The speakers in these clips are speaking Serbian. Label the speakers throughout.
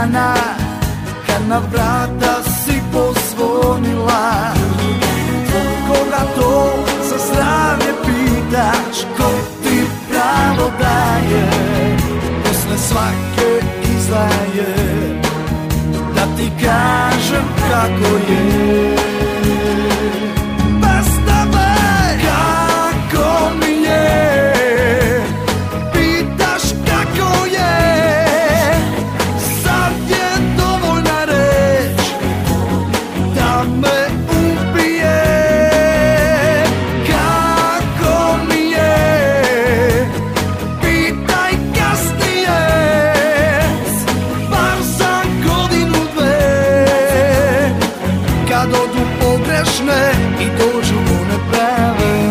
Speaker 1: dana kad na vrata si pozvonila, koga to za zdravlje pitaš, ko ti pravo daje posle svake izdaje da ti kažem kako je. Bez tebe kako mi je, pitaš kako je, sad je dovoljna reč da me ubije. Kako mi je, pitaj kasnije, bar za godinu dve, kad odu pogrešne i dođu one prave.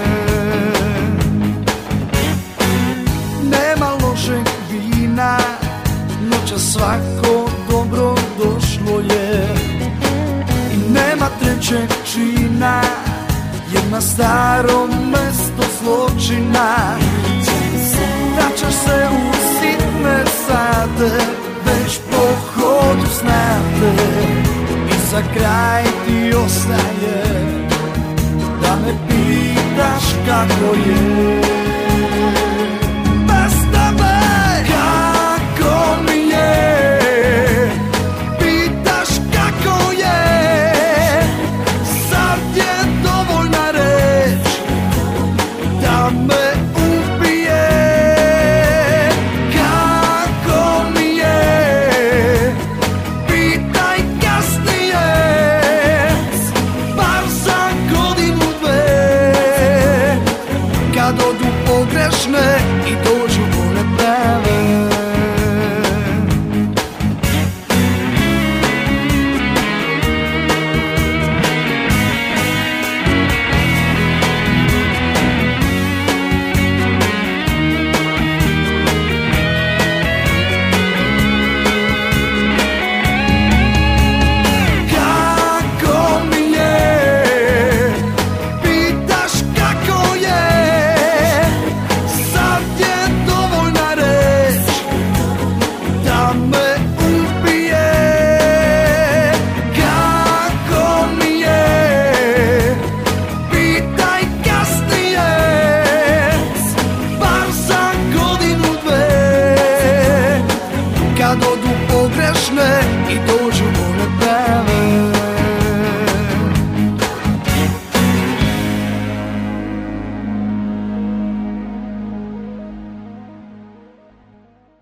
Speaker 1: Nema lošeg vina, noća svako dobro došlo je, i nema trećeg čina, jer na starom mesto zločina vraćaš se u sitne sate, već po hodu znate, i za kraj ti ostaje da me pitaš kako je. Bez tebe kako mi je, pitaš kako je, sad je dovoljna reč da me ubije. Kako mi je, pitaj kasnije, bar za godinu dve, kad odu pogrešne i dođu one prave. Kako mi je, pitaš kako je, sad je dovoljna reč da me ubije. Kako mi je, pitaj kasnije, bar za godinu dve, kad odu pogrešne i dođu one prave.